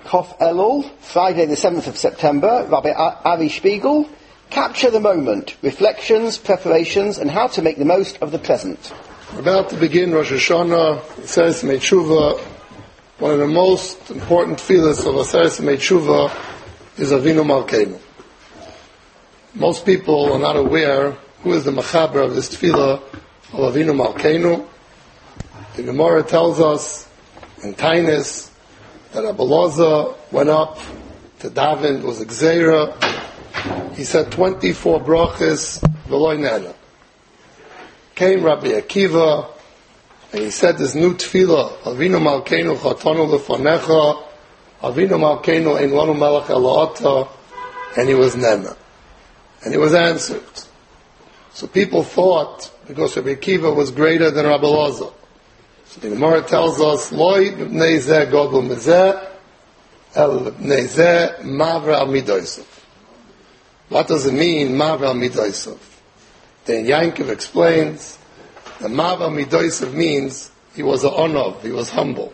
Kof Elul, Friday the 7th of September, Rabbi Ari Spiegel. Capture the moment, reflections, preparations, and how to make the most of the present. We're about to begin Rosh Hashanah, Aseret Yemei Tshuva. One of the most important tefillas of Aseret Yemei Tshuva is Avinu Malkeinu. Most people are not aware who is the Machaber of this tefillah of Avinu Malkeinu. The Gemara tells us in Tainis that Rabbi Loza went up to daven, it was a Gzeira. He said 24 brachas, v'loi nena. Came Rabbi Akiva, and he said this new tefillah, Avinu Malkeinu chatonu lefonecha, Avinu Malkeinu ein lanu melech ela ata, and he was nena. And he was answered. So people thought, because Rabbi Akiva was greater than Rabbi Loza. So the Gemara tells us, Loi b'nei zeh godol mezeh, el b'nei zeh mavra al midosav. What does it mean, mavra al midosav? Then Yankov explains that mavra al midosav means he was an onov, he was humble.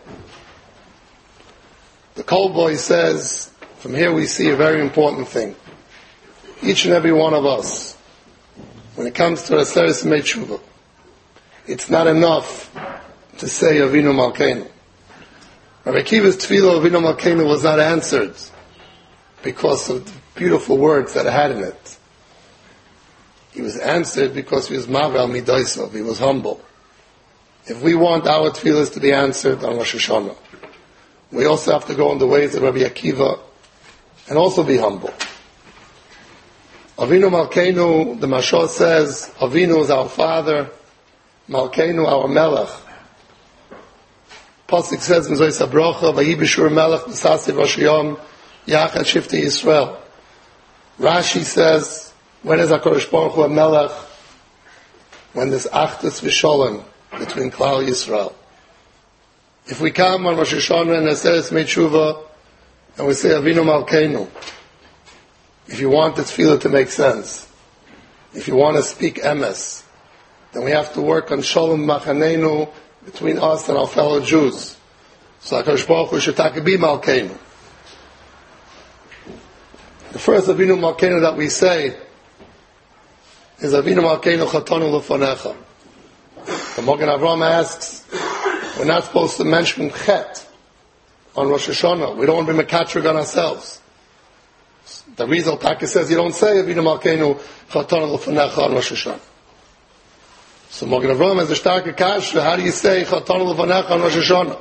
The Kol Boy says, from here we see a very important thing. Each and every one of us, when it comes to Aseret Yemei Tshuva, it's not enough to say Avinu Malkeinu. Rabbi Akiva's tefillah Avinu Malkeinu was not answered because of the beautiful words that it had in it. He was answered because he was Mavel Midosav, he was humble. If we want our tefillahs to be answered on Rosh Hashanah, we also have to go in the ways of Rabbi Akiva and also be humble. Avinu Malkeinu, the Mashal says, Avinu is our father, Malkeinu our melech. Pasuk says, Mizoi Sabrocha, Vayi B'shur melech, B'sasi Rosh Yom, Yachad Shifti Yisrael. Rashi says, when is HaKadosh Baruch Hu a melech? When there's Achdus V'Sholem between Klal Yisrael. If we come on Rosh Hashanah and Aseret Yemei Tshuva, and we say Avinu Malkeinu, if you want the tefillah to make sense, if you want to speak emes, then we have to work on Sholem Machanenu between us and our fellow Jews. So HaKadosh Baruch Hu should be Malkeinu. The first Avinu Malkeinu that we say is Avinu Malkeinu chatonu lefonecha. The Magen Avraham asks, we're not supposed to mention Chet on Rosh Hashanah. We don't want to be mekatrig on ourselves. The Rizal Taka says you don't say Avinu Malkeinu chatonu lefonecha on Rosh Hashanah. So Magen Avraham has a starke kasha. How do you say chatonu lefonecha on Rosh Hashanah?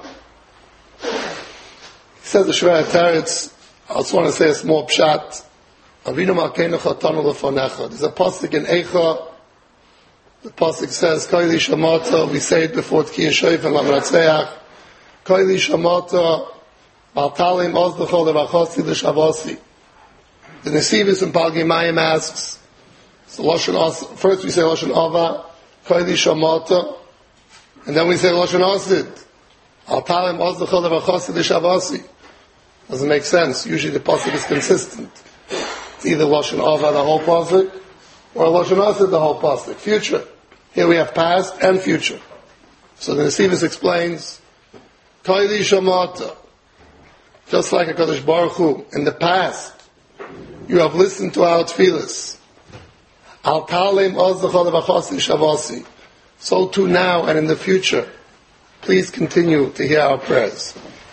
He says the Shvei HaTeretz. I just want to say a small pshat. Avinu Malkeinu chatonu lefonecha. There's a pasuk in Eicha. The pasuk says, Koili shamata. We say it before Tkiyah Shofar and Lamratzeach. Koili shamata. Baltalim ozdechol levachasi l'shavasi. The Nesivis in Palgimayim asks, so first we say Lashon Ava, Koili shamata, and then we say Lashon Asid. Baltalim ozdechol levachasi l'shavasi. Doesn't make sense. Usually the pasuk is consistent. It's either Lashon Ava, the whole pasuk, or Lashon Asid, the whole pasuk. Future. Here we have past and future. So the Nesivis explains, Koili Shamata. Just like HaKadosh Baruch Hu, in the past, you have listened to our tefillahs. Al talim ozdechol levachasi shavasi. So too now and in the future, please continue to hear our prayers.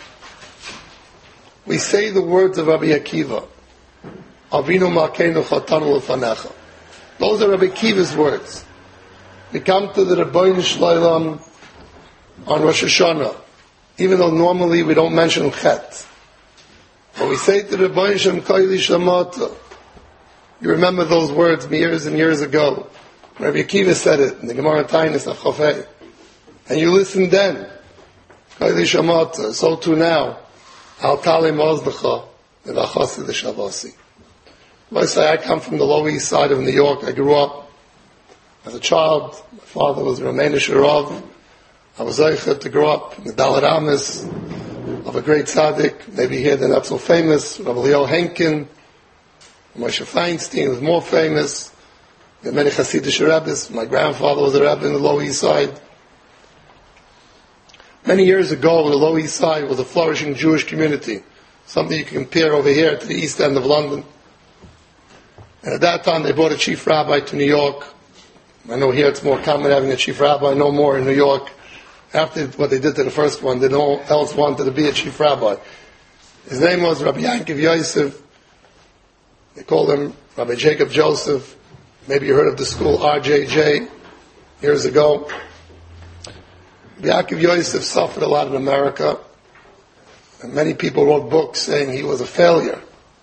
We say the words of Rabbi Akiva, Avinu Malkeinu chatanu lefonecha. Those are Rabbi Akiva's words. We come to the Rebbeinu Shloim on Rosh Hashanah, even though normally we don't mention Chet. But we say to the Rebbeinu Shem Koili Shamata. You remember those words years and years ago. Rabbi Akiva said it in the Gemara Tainis of Chofei. And you listened then. Koili Shamata. So too now. Al talim ozdecha levachasi l'shavasi. I say I come from the Lower East Side of New York. I grew up as a child. My father was a Romanish Rav. I was zeichet to grow up in the Dalet Amis of a great tzaddik. Maybe here they're not so famous. Rabbi Leo Henkin, Moshe Feinstein was more famous. There are many Hasidic rabbis. My grandfather was a rabbi in the Lower East Side. Many years ago, the Lower East Side was a flourishing Jewish community. something you can compare over here to the East End of London. And at that time, they brought a chief rabbi to New York. I know here it's more common having a chief rabbi, no more in New York. After what they did to the first one, no one else wanted to be a chief rabbi. His name was Rabbi Yankiv Yosef. They called him Rabbi Jacob Joseph. Maybe you heard of the school RJJ years ago. Yaakov Yosef suffered a lot in America, and many people wrote books saying he was a failure.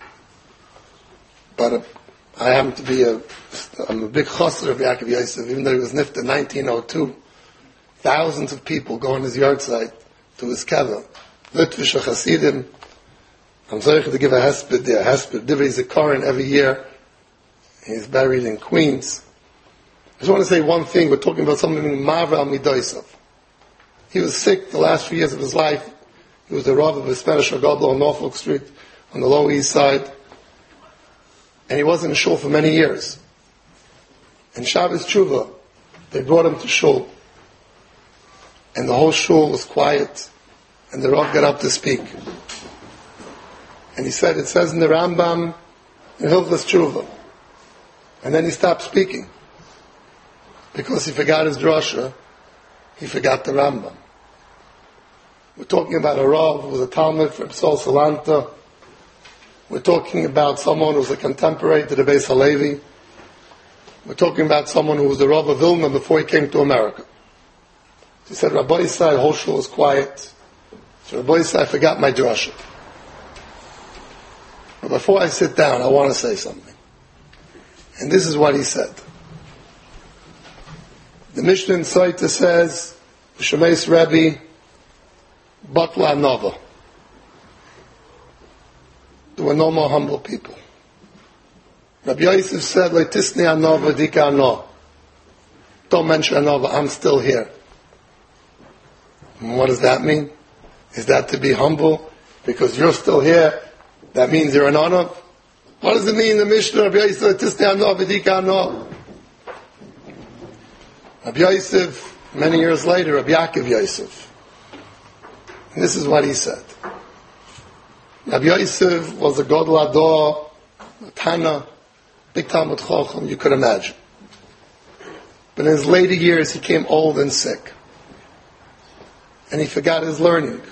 But I happen to be I'm a big chassid of Yaakov Yosef, even though he was nifta in 1902. Thousands of people go on his yahrzeit to his kever. Litvish Hasidim. I'm sorry to give a hesped there. Hesped Divrei Zikaron every year. He's buried in Queens. I just want to say one thing. We're talking about something Marva al Midoisav. He was sick the last few years of his life. He was the Rav of a Spanish Gadol on Norfolk Street on the Lower East Side. And he wasn't in shul for many years. In Shabbos Tshuva, they brought him to shul. And the whole shul was quiet. And the Rav got up to speak. And he said, it says in the Rambam, in Hilchos Tshuva. And then he stopped speaking. Because he forgot his drasha. He forgot the Rambam. We're talking about a Rav who was a Talmud from Sol Salanta. We're talking about someone who was a contemporary to the Beis Halevi. We're talking about someone who was the Rav of Vilna before he came to America. He said, Rabbi Yisai, the whole shul was quiet. So Rabbi Yisai, I forgot my drasha. But before I sit down, I want to say something. And this is what he said. The Mishnah in Saita says, Shemeis Rebbe, Batla Nova. There were no more humble people. Rabbi Yosef said, Leitisni Anova Dika Ano. Don't mention Anova, I'm still here. And what does that mean? Is that to be humble? Because you're still here, that means you're an honor? What does it mean in the Mishnah? Rabbi Yosef, Leitisni Anova Dika Ano. Rabbi Yosef, many years later, Rabbi Yaakov Yosef. And this is what he said. Rabbi Yosef was a Gadol Ador, a Tana, big Talmud Chacham, you could imagine. But in his later years, he came old and sick. And he forgot his learning.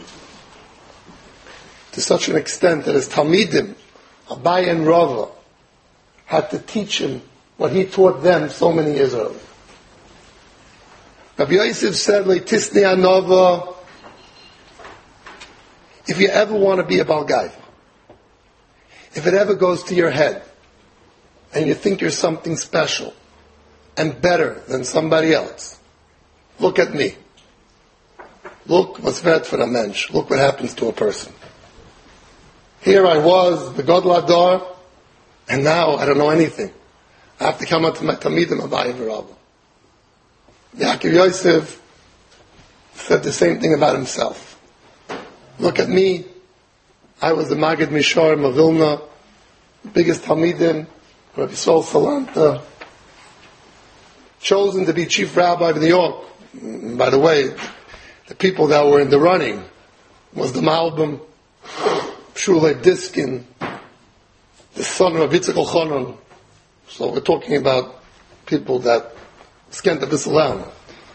To such an extent that his Talmidim, Abai and Rava, had to teach him what he taught them so many years earlier. Rabbi Yosef said, Leitisni Anova, if you ever want to be a Balgaiva, if it ever goes to your head, and you think you're something special, and better than somebody else, look at me. Look what's vet for a mensch. Look what happens to a person. Here I was, the Gadol Ador, and now I don't know anything. I have to come out to my Talmidim Abai v'Rava. Yaakov Yosef said the same thing about himself. Look at me. I was the Magid Misharim of Vilna, the biggest Talmidim, Rabbi Sol Salanta, chosen to be chief rabbi of New York. By the way, the people that were in the running was the Malbim, Shulei Diskin, the son of Yitzchak Elchanan. So we're talking about people that skent a bissel down.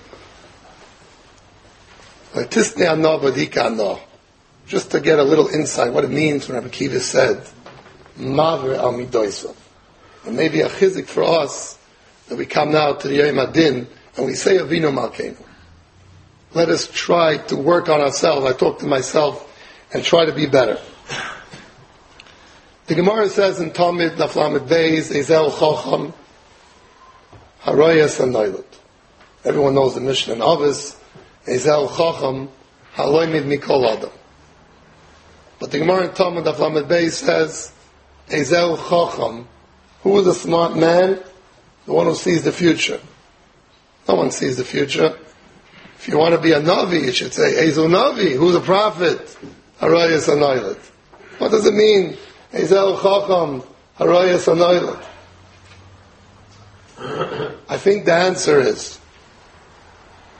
Just to get a little insight what it means when Rabbi Kiva said, Maver al Midoisav. And maybe a chizik for us that we come now to the Yom Adin and we say Avinu Malkeinu. Let us try to work on ourselves. I talk to myself and try to be better. The Gemara says in Talmud Naflamed Beis, Ezel Chacham, Haroyas and Noilut. Everyone knows the Mishnah in Avos, Ezel Chacham, Haloymid Mikol Adam. But the Gemara in Talmud Naflamed Beis says, Ezel Chacham, who is a smart man? The one who sees the future. No one sees the future. If you want to be a Navi, you should say, Ezel Navi, who's a prophet? Haroyas and Noilut. What does it mean? Ezel Chacham, Haroyas and Noilut. I think the answer is,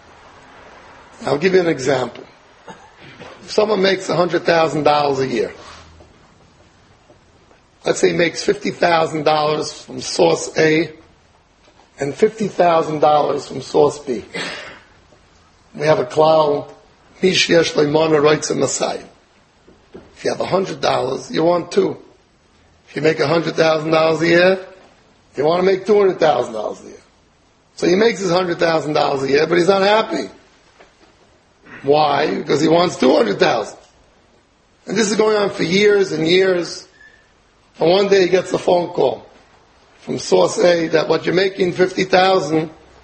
I'll give you an example. If someone makes $100,000 a year, let's say he makes $50,000 from source A and $50,000 from source B. We have a klal, Mish yesh leimana writes in the side. If you have $100, you want two. If you make $100,000 a year, you want to make $200,000 a year. So he makes his $100,000 a year, but he's not happy. Why? Because he wants $200,000. And this is going on for years and years. And one day he gets a phone call from source A that what you're making, $50,000,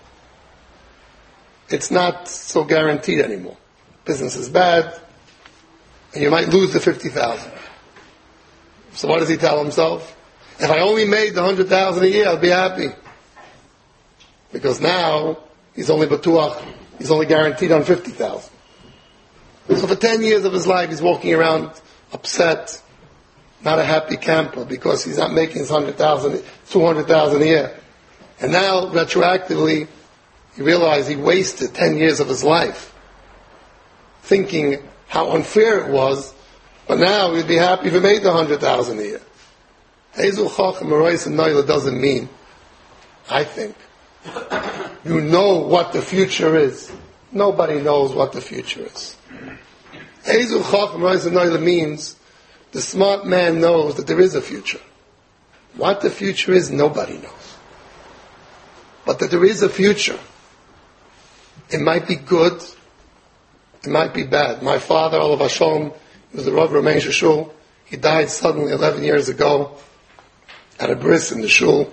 it's not so guaranteed anymore. Business is bad, and you might lose the $50,000. So what does he tell himself? If I only made the $100,000 a year, I'd be happy. Because now he's only batuach, he's only guaranteed on $50,000. So for 10 years of his life, he's walking around upset, not a happy camper, because he's not making his $100,000, $200,000 a year. And now, retroactively, he realized he wasted 10 years of his life thinking how unfair it was, but now he'd be happy if he made the $100,000 a year. Hazel Chacham Arois and Noila doesn't mean, I think, you know what the future is. Nobody knows what the future is. Hazel Chacham Arois and Noila means the smart man knows that there is a future. What the future is, nobody knows. But that there is a future. It might be good, it might be bad. My father, Olav Hashem, he was the Rav Ramein Shul. He died suddenly 11 years ago at a bris in the shul.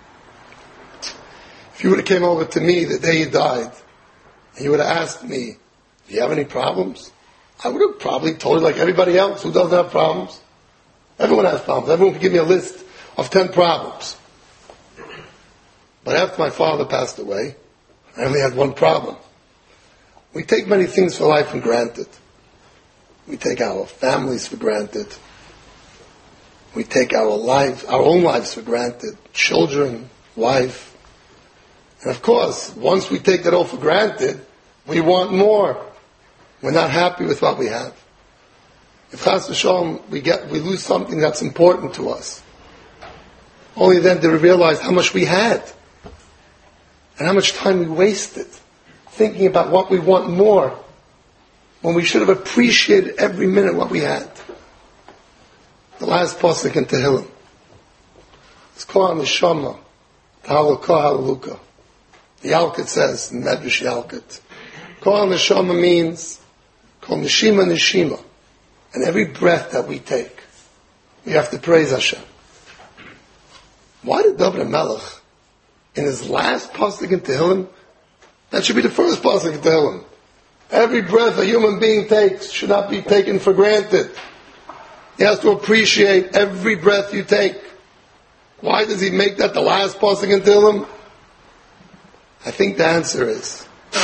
If you would have came over to me the day he died, and you would have asked me, do you have any problems? I would have probably told you like everybody else who doesn't have problems. Everyone has problems. Everyone could give me a list of 10 problems. But after my father passed away, I only had one problem. We take many things for life for granted. We take our families for granted. We take our own lives for granted. Children, wife. And of course, once we take that all for granted, we want more. We're not happy with what we have. If Chas v'Shalom, we lose something that's important to us, only then do we realize how much we had and how much time we wasted thinking about what we want more when we should have appreciated every minute what we had. The last pasuk in Tehillim. It's called Neshama, Halakha Halaluka. The Yalkut says, in Medrash Yalkut, Kol Neshama means Kol Neshima Neshima. And every breath that we take, we have to praise Hashem. Why did David HaMelech, in his last pasuk in Tehillim, that should be the first pasuk in Tehillim, every breath a human being takes should not be taken for granted. He has to appreciate every breath you take. Why does he make that the last pasuk in Tehillim? I think the answer is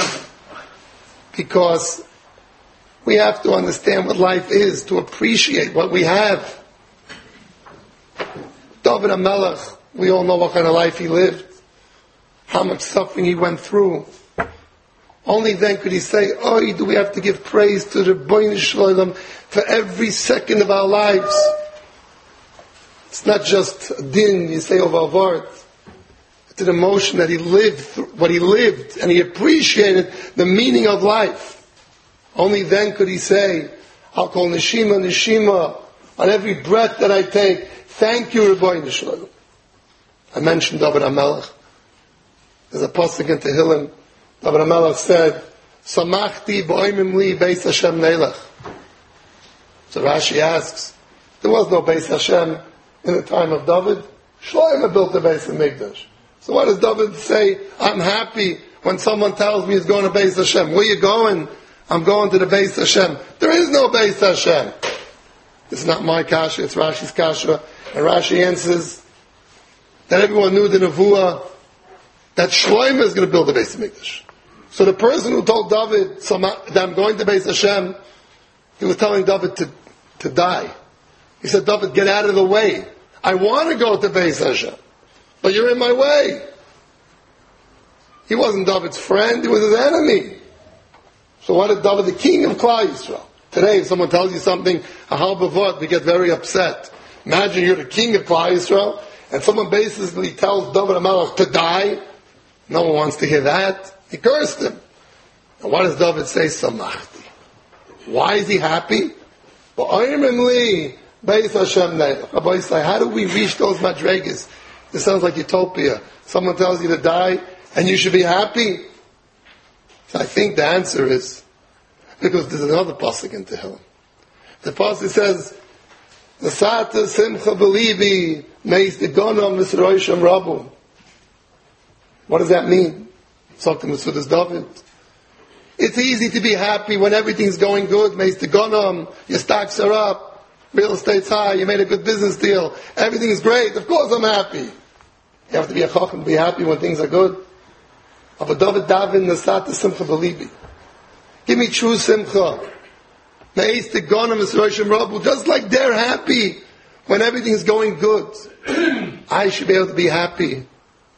because we have to understand what life is to appreciate what we have. David HaMelech, we all know what kind of life he lived, how much suffering he went through. Only then could he say, oh, do we have to give praise to the Rebbeinu Shalom for every second of our lives. It's not just a din, you say over a word. It's an emotion that he lived, what he lived, and he appreciated the meaning of life. Only then could he say, I'll call Neshima, Neshima, on every breath that I take, thank you, Rebbeinu Shalom. I mentioned David HaMelech. There's a pasuk in Tehillim. David HaMelech said, Samachti b'oimim li beis Hashem neilach. So Rashi asks, there was no Beis Hashem in the time of David. Shlomo built the Beis HaMikdash. So why does David say, I'm happy when someone tells me he's going to Beis Hashem? Where you going? I'm going to the Beis Hashem. There is no Beis Hashem. This is not my kasha, it's Rashi's kasha. And Rashi answers that everyone knew the Nevuah that Shlomo is going to build the Beis HaMikdash. So the person who told David that I'm going to Beis Hashem, he was telling David to die. He said, David, get out of the way. I want to go to Beis Hashem, but you're in my way. He wasn't David's friend, he was his enemy. So what did David, the king of Klal Yisrael? Today, if someone tells you something, a halbavot, we get very upset. Imagine you're the king of Klal Yisrael, and someone basically tells David HaMelech to die. No one wants to hear that. He cursed him. And what does David say? Samachti. Why is he happy? How do we reach those madregas? This sounds like utopia. Someone tells you to die, and you should be happy. So I think the answer is because there's another pasuk in Tehillim. The pasuk says, "Nasata simcha belibi meis degonam v'sroisham rabu." What does that mean? Something with Sudas David. It's easy to be happy when everything's going good. Meis degonam, your stocks are up, real estate's high, you made a good business deal, everything's great. Of course, I'm happy. You have to be a chacham to be happy when things are good. But David Davin Nasata simcha belibi. Give me true simcha. Meis degonam v'sroisham rabu. Just like they're happy when everything's going good, I should be able to be happy.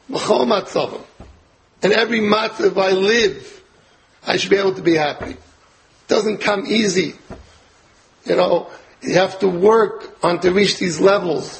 In every matzav I live, I should be able to be happy. It doesn't come easy. You have to work on to reach these levels.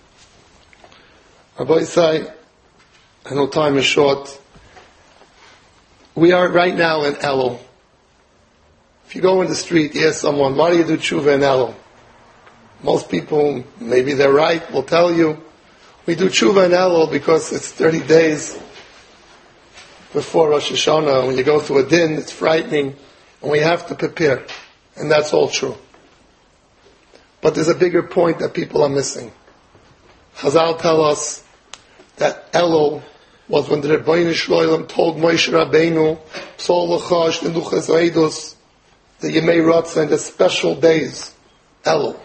Rabbi say, I know time is short. We are right now in Elul. If you go in the street, you ask someone, why do you do tshuva in Elul? Most people, maybe they're right, will tell you, we do tshuva in Elul because it's 30 days before Rosh Hashanah. When you go to a din, it's frightening, and we have to prepare. And that's all true. But there's a bigger point that people are missing. Chazal tell us that Elul was when the Rebbeinu Shloim told Moshe Rabbeinu, Psol L'chash, Neduchas Eidos, the Yemei Ratzah, and the special days, Elul.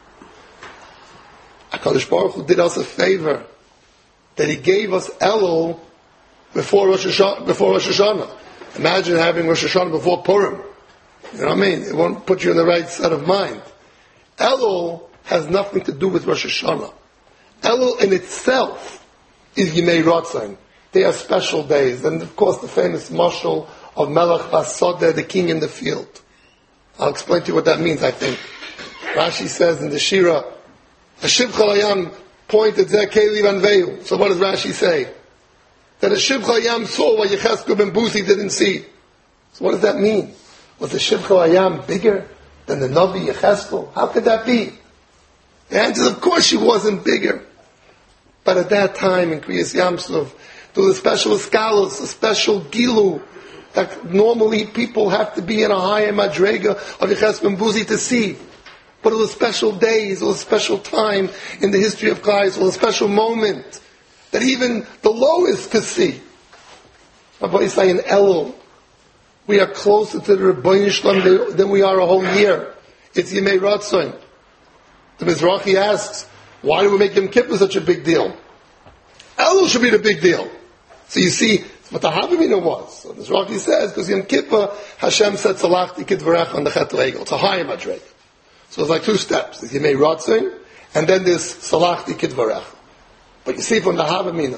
HaKadosh Baruch Hu did us a favor, that He gave us Elul before Rosh Hashanah. Imagine having Rosh Hashanah before Purim. You know what I mean? It won't put you in the right set of mind. Elul has nothing to do with Rosh Hashanah. Elul in itself is Yemei Ratzah. They are special days. And of course the famous mashal of Melech Basodeh, the king in the field. I'll explain to you what that means, I think. Rashi says in the Shira, Hashivcha Hayam pointed Zeh Keli Vanveu. So what does Rashi say? That Hashivcha Hayam saw what Yechezkel ben Buzi didn't see. So what does that mean? Was the Shivcha Hayam bigger than the Navi Yechezkel? How could that be? The answer is, of course she wasn't bigger. But at that time in Kriyas Yamsuf, there was a special scholars, a special gilu, that normally people have to be in a higher madrega of Yechezkel ben Buzi to see. But it was special days, it was a special time in the history of Christ, it was a special moment that even the lowest could see. Rabbi say in Elul, we are closer to the Rebbeinu Shalom than we are a whole year. It's Yemei Ratzon. The Mizrahi asks, why do we make Yom Kippur such a big deal? Elul should be the big deal. So you see, what the Havamina was. So the Mizrahi says, because Yom Kippur, Hashem said, Salachti Kidvarech on the Chet Regel. It's a higher madrega. So it's like two steps. There's Yemei Ratzon, and then there's Salachti Kidvarech. But you see from the Havamina,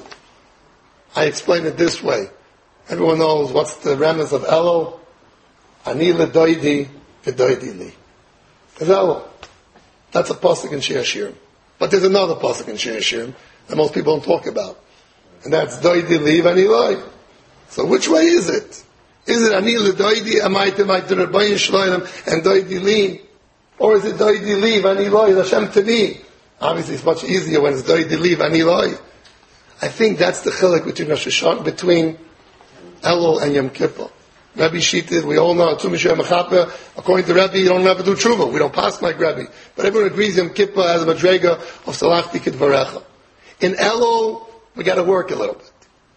I explain it this way. Everyone knows what's the remnants of Elul. Ani ledoidi, v'doidi li. There's Elul. That's a pasuk in Shir Hashirim. But there's another pasuk in Shir Hashirim that most people don't talk about. And that's doidi li v'ani loi. So which way is it? Is it ani ledoidi, amayte mayte Rebbeinu Shloim, and doidi li? Or is it doidi li v'ani loi, Hashem to me? Obviously it's much easier when it's doidi li v'ani loi. I think that's the chilek between Rosh Hashanah, between Elul and Yom Kippur. Rebbe Shitted, we all know, according to Rebbe, you don't never do tshuva. We don't pass like Rebbe. But everyone agrees Yom Kippur has a madrega of Salachti Kidvarecha. In Elul, we got to work a little bit.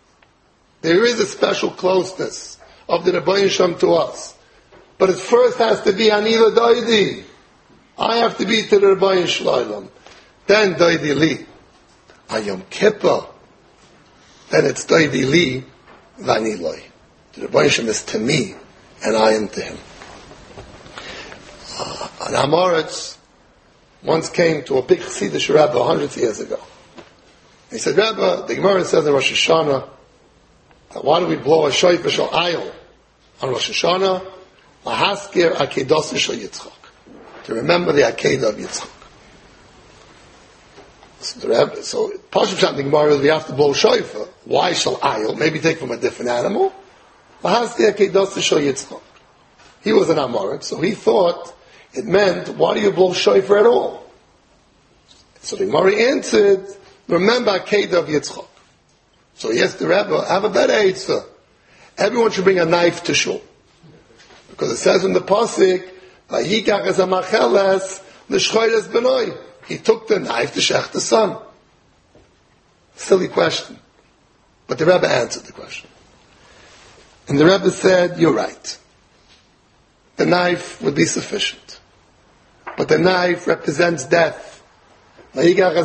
There is a special closeness of the Rebbeinu Shem to us. But it first has to be Anila Doidi. I have to be to the Rebbeinu Shloim. Then Doidi Li. On Yom Kippur, then it's Doidi Li, Vani Loi. The Rebbeinu Shem is to me, and I am to him. An Amoritz once came to a big Chassidish Rebbe 100 years ago. He said, Rebbe, the Gemara says in Rosh Hashanah, why do we blow a shofar shel ayil on Rosh Hashanah? Lahaskir akedos shel Yitzchak, to remember the Akedah of Yitzchak. So Pashup Shat in the Gemara is we have to blow shofar. Why shall ayil? Maybe take from a different animal. He was an Amorit, so he thought it meant, why do you blow shofar at all? So the Gemara answered, remember Akedah of Yitzchak. So yes, the Rebbe, have a better answer. Everyone should bring a knife to shul. Because it says in the Pasuk, Vayikach es hamacheles l'shchoyres benoi. He took the knife to shech the son. Silly question. But the Rebbe answered the question. And the Rebbe said, you're right. The knife would be sufficient. But the knife represents death. The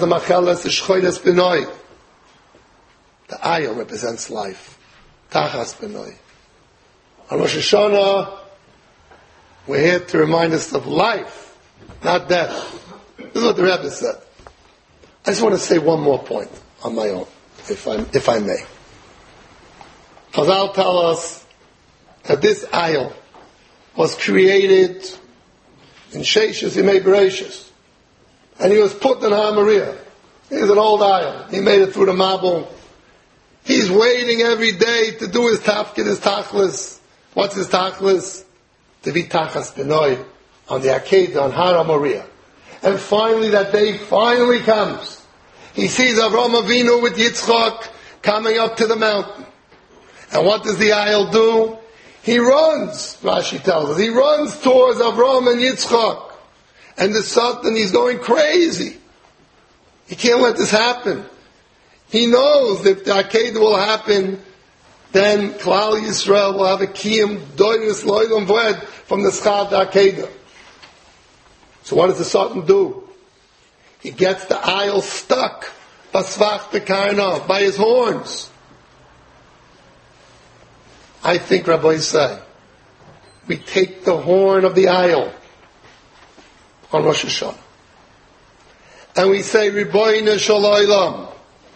ayah represents life. Tachas benoi. On Rosh Hashanah, we're here to remind us of life, not death. This is what the Rebbe said. I just want to say one more point on my own, if I may. Chazal tell us that this ayah was created in Sheshus Yimei Bereshis. And he was put in HaMoriah. He's an old ayah. He made it through the Mabul. He's waiting every day to do his tafkid, his tachlis. What's his tachlis? To be tachas benoi on the Akedah, on Har HaMoriah. And finally, that day finally comes. He sees Avraham Avinu with Yitzchak coming up to the mountain. And what does the ayil do? He runs, Rashi tells us. He runs towards Avraham and Yitzchak. And the Satan, he's going crazy. He can't let this happen. He knows that if the Akedah will happen, then Klal Yisrael will have a kiyum doinus loylam v'ed from the schad Akedah. So what does the Satan do? He gets the ayil stuck basvach bekarnav, by his horns. I think Rabbi say, we take the horn of the ayil on Rosh Hashanah, and we say, Riboyne Shalom.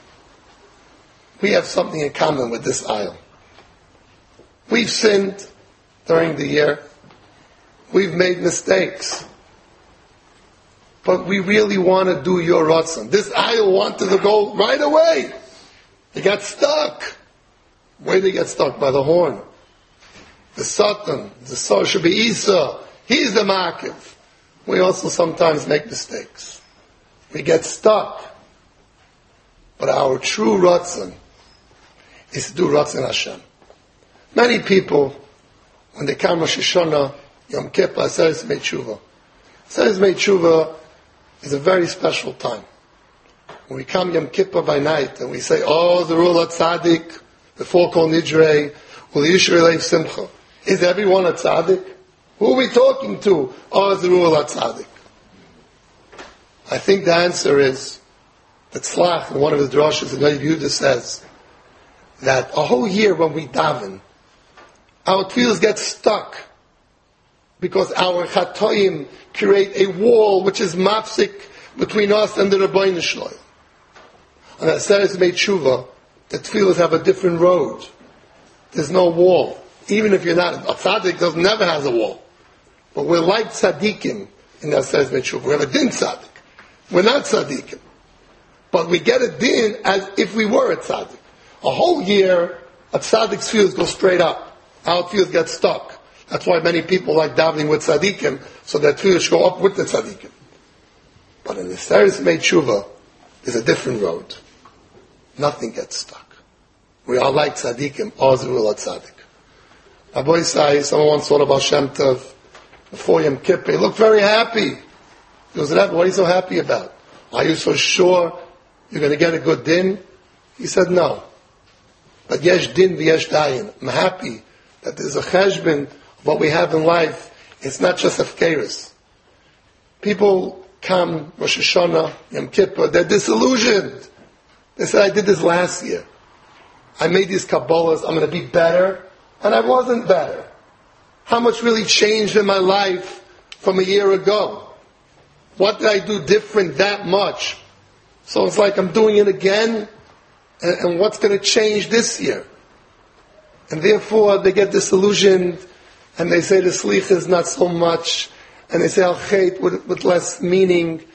We have something in common with this ayil. We've sinned during the year. We've made mistakes. But we really want to do your Ratzon. This ayil wanted to go right away. He got stuck. Where did he get stuck? By the horn. The Satan, the soul should be Isa. He's the Makiv. We also sometimes make mistakes. We get stuck. But our true Ratzon is to do Ratzon Hashem. Many people, when they come Rosh Hashanah, Yom Kippur, Aseres Mei Tshuva. Aseres Mei Tshuva is a very special time. When we come Yom Kippur by night and we say, oh, the Rul HaTzadik, before Kol Nidrei, Ul Yishrei Leiv Simcha. Is everyone a tzaddik? Who are we talking to? Oh, the Rul HaTzadik. I think the answer is that Tzlach, in one of his drashas, the Noav Yehuda says, that a whole year when we daven, our tefillos get stuck because our chatoim create a wall which is mafsik between us and the Rabbeinu Shalom. On Aseres Mei Tshuva, the tefillos have a different road. There's no wall. Even if you're not, a tzaddik never has a wall. But we're like tzaddikim in the Aseres Mei Tshuva. We have a din tzaddik. We're not tzaddikim. But we get a din as if we were a tzaddik. A whole year, a tzaddik's tefillos go straight up. Our tefillos get stuck. That's why many people like davening with tzaddikim, so that tefillos go up with the tzaddikim. But in the Aseres Mei Tshuva, there's a different road. Nothing gets stuck. We are like tzaddikim, Ozrul HaTzadik. Rabbi Isai, someone once thought about Shem Tov before Yom Kippur. He looked very happy. He was, what are you so happy about? Are you so sure you're going to get a good din? He said, no. But yesh din v'yesh dayin. I'm happy that there's a cheshbon of what we have in life. It's not just Hefkeris. People come, Rosh Hashanah, Yom Kippur, they're disillusioned. They said, I did this last year. I made these Kabbalahs, I'm going to be better. And I wasn't better. How much really changed in my life from a year ago? What did I do different that much? So it's like I'm doing it again. And what's going to change this year? And therefore they get disillusioned. And they say the slicha is not so much. And they say al-chait with less meaning.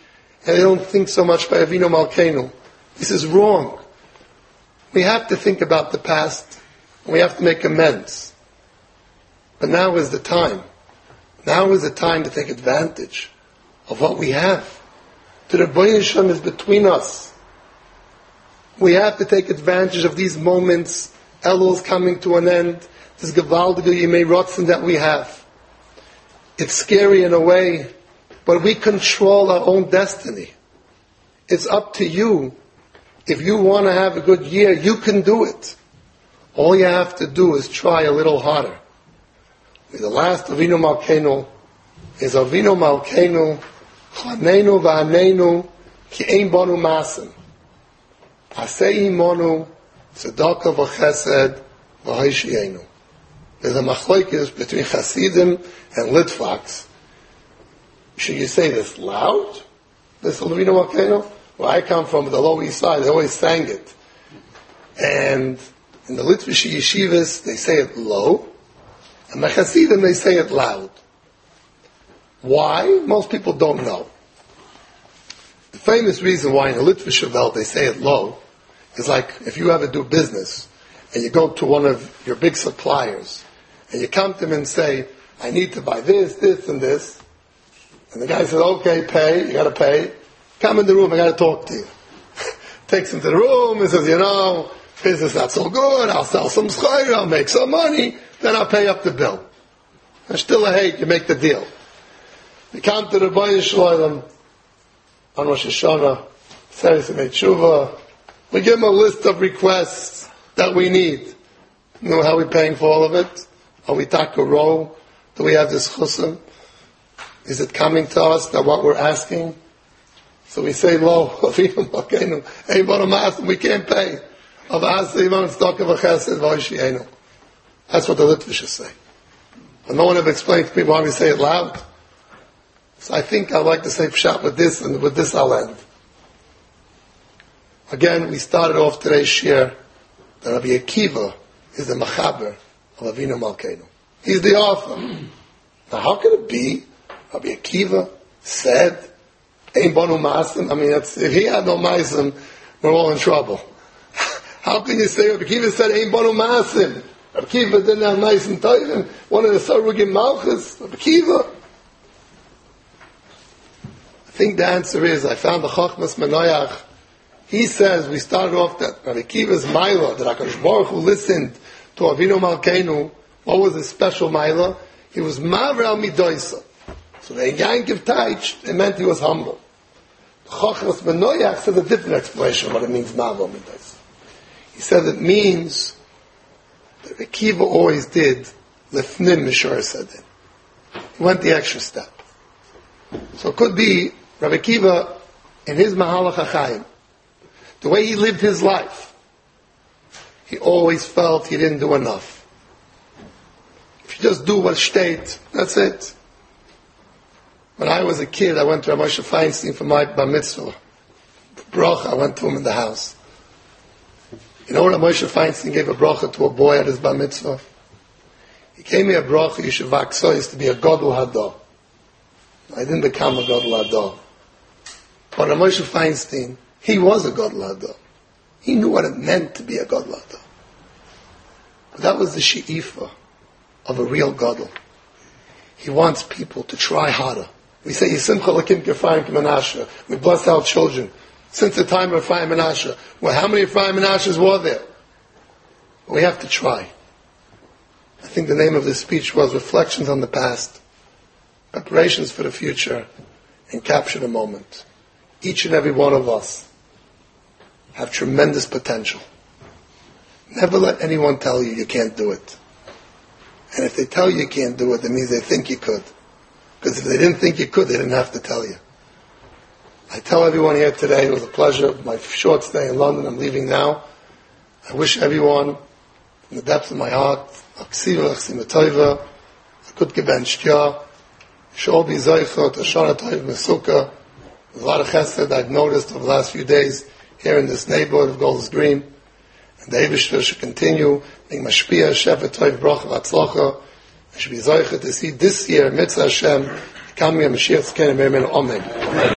and they don't think so much by Avinu Malkeinu. This is wrong. We have to think about the past, and we have to make amends. But now is the time. Now is the time to take advantage of what we have. The Rebbeinu Shem is between us. We have to take advantage of these moments. Elul is coming to an end. This gewaldige Yimei Ratzon that we have. It's scary in a way, but we control our own destiny. It's up to you. If you want to have a good year, you can do it. All you have to do is try a little harder. The last Avinu Malkeinu is Avinu Malkeinu, Chanenu v'Hanenu, ki ein bonu masim. Asei imonu, tzedakah v'chesed, v'haishienu. There's a machlokes between Hasidim and Litvaks. Should you say this loud? This Avinu Malkeinu? Where I come from, the Lower East Side, they always sang it. And in the Litvish yeshivas, they say it low. And the Hasidim, they say it loud. Why? Most people don't know. The famous reason why in the Litvish Welt they say it low is like if you ever do business and you go to one of your big suppliers and you come to them and say, I need to buy this, this, and this. And the guy says, okay, pay, you got to pay. Come in the room, I got to talk to you. Takes him to the room and says, business not so good, I'll sell some schayr, I'll make some money, then I'll pay up the bill. And still a hate, you make the deal. You come to the Rebbeinu Shalom on Rosh Hashanah, Seres Tshuva. We give him a list of requests that we need. You know how we're paying for all of it? Are we taka row? Do we have this chusam? Is it coming to us that what we're asking? So we say, lo, we can't pay. That's what the Litvishes say. But no one ever explained to me why we say it loud. So I think I'd like to say pshat with this, and with this I'll end. Again, we started off today's shir that Rabbi Akiva is the machaber of Avinu Malkeinu. He's the author. Now how could it be Rabbi Akiva said, Ein bonu masim? I mean, if he had no masim, we're all in trouble. How can you say Rabbi Akiva said Ein bonu masim? Rabbi Akiva didn't have nice and tovim. One of the Sarugim Malchus, Rabbi Akiva. I think the answer is, I found the Chochmas Menoyach. He says, we started off that Rabbi Akiva's Maila, that HaKadosh Baruch Hu listened to Avinu Malkeinu. What was his special Maila? He was Maver al Midoisa. So the Yankiv Taich, it meant he was humble. The Chochmas Menoyach said a different explanation of what it means Maver al Midoisa. He said it means that Rabbi Akiva always did Lefnim Mishor Sadin. He went the extra step. So it could be Rabbi Akiva in his Mahalach HaChaim, the way he lived his life, he always felt he didn't do enough. If you just do what's state, that's it. When I was a kid, I went to Moshe Feinstein for my bar mitzvah. Bracha, I went to him in the house. You know what Moshe Feinstein gave a bracha to a boy at his bar mitzvah? He gave me a bracha, Yishuv Aksois, to be a Gadol Hador. I didn't become a Gadol Hador. But Moshe Feinstein, he was a Gadol Hador. He knew what it meant to be a Gadol Hador. But that was the she'ifa of a real Gadol. He wants people to try harder. We say, Yisimcha Lakim K'Ephraim K'Menashe. We bless our children. Since the time of Ephraim Menashe. Well, how many Ephraim Menashes were there? We have to try. I think the name of this speech was Reflections on the Past, Preparations for the Future, and Capture the Moment. Each and every one of us have tremendous potential. Never let anyone tell you you can't do it. And if they tell you can't do it, that means they think you could. Because if they didn't think you could, they didn't have to tell you. I tell everyone here today, it was a pleasure. My short stay in London, I'm leaving now. I wish everyone, from the depths of my heart, a good geben shtia, should all be zoichot, a shana toiv mesukah. There's a lot of chesed I've noticed over the last few days here in this neighborhood of Golders Green. And the Eibishter should continue being mashpia, shefa toiv, bracha, v'atzlocha. I should be zoichet to see this year, mitzvah Hashem, coming a Mashiach Tzkein, amen.